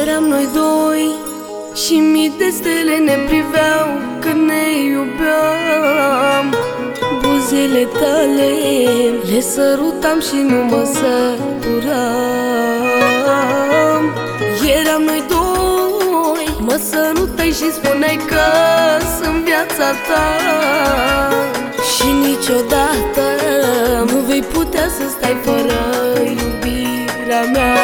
Eram noi doi și mii de stele ne priveau când ne iubeam. Buzele tale le sărutam și nu mă săturam. Eram noi doi, mă sărutai și spuneai că sunt viața ta. Și niciodată nu vei putea să stai fără iubirea mea.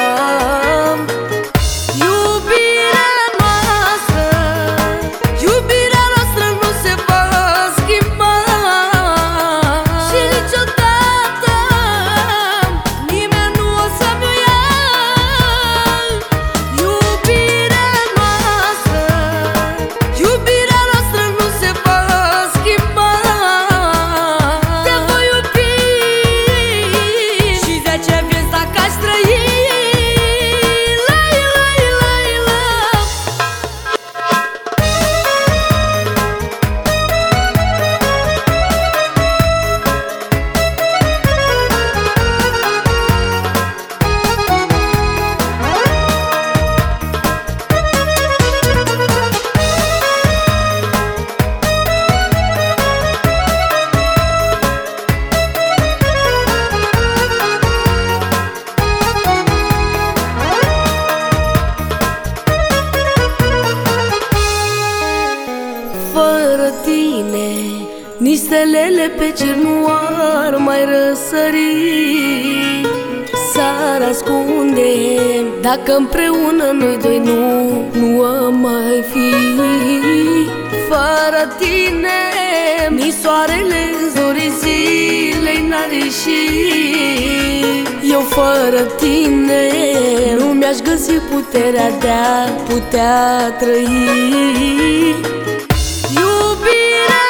Fără tine, nici stelele pe cer nu ar mai răsări. S-ar ascunde dacă împreună noi doi nu am mai fi. Fără tine, nici soarele în zorii zilei n-ar ieși. Eu fără tine nu mi-aș găsi puterea de a putea trăi. Iubirea